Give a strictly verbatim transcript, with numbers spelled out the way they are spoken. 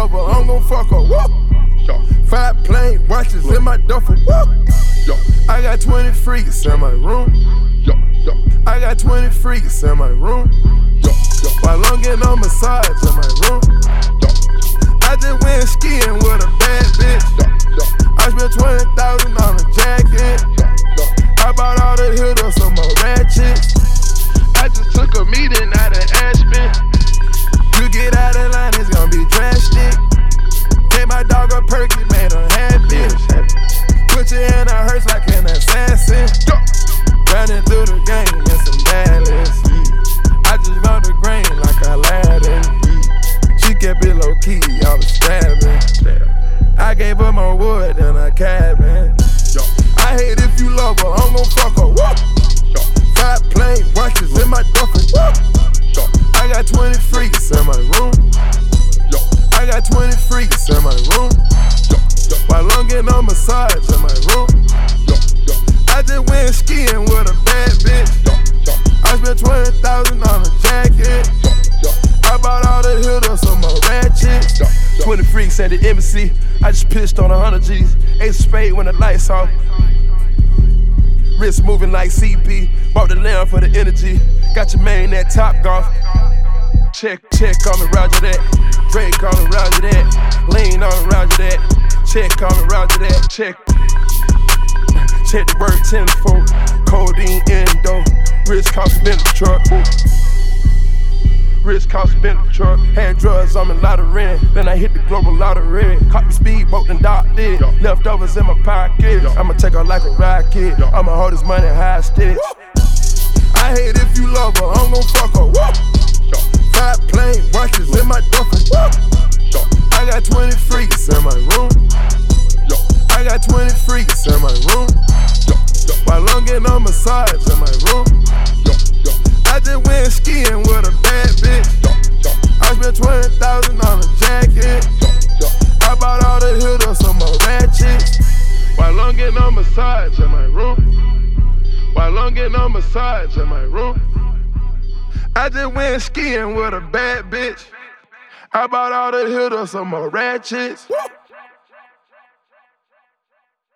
love her, I'm gon' fuck her. Woo. Five plain watches in my duffel. Woo. I got twenty freaks in my room. I got twenty freaks in my room. While I'm getting on massage in my room. I just went skiing with a bad bitch. I spent twenty thousand on a jacket. I bought all the hitters, some more ratchets. I just took a meeting out of Aspen. You get out of line, it's gonna be drastic. Take my dog a perky, made her happy. Put your hand on hers like an assassin. Running through the game in some Dallas. I just run the grain like Aladdin. She kept it low key, I was stabbing. I gave her more wood than a cabin. I hate if you love her, I'm gon' fuck her. Woo. Five plain watches in my duffel. Woo. I got twenty freaks in my room. I got twenty freaks in my room. While I'm getting on massage in my room. I just went skiing with a bad bitch. I spent twenty thousand on a jacket. I bought all the hitters, some more ratchets. twenty freaks at the embassy. I just pitched on a hundred G's. Ace of spade when the lights off. Wrist moving like C P. Bought the lamb for the energy. Got your man at Top Golf. Check, check on me, roger that. Drake on me, roger that. Lean on me, roger that. Check on me, roger that. Check. Check the word tenfold. Codeine endo. Wrist cost a Bentley truck. Wrist cost a Bentley truck. Had drugs on me, lot of rent. Then I hit the global lottery. Caught the speedboat and docked it. Leftovers in my pocket. I'ma take her like a rocket. I'ma hold this money hostage. I hate if you love her, I'm gon' fuck her. Woo. Five plain watches in my duffel. Woo. I got twenty freaks in my room. I got twenty freaks in my room. While I'm getting on massage in my room. I just went skiing with a bad bitch. I spent twenty thousand on a jacket. I bought all the hitters, some more ratchets. While I'm getting on massage in my room. While I'm getting on massage in my room. I just went skiing with a bad bitch. I bought all the hitters, some more ratchets.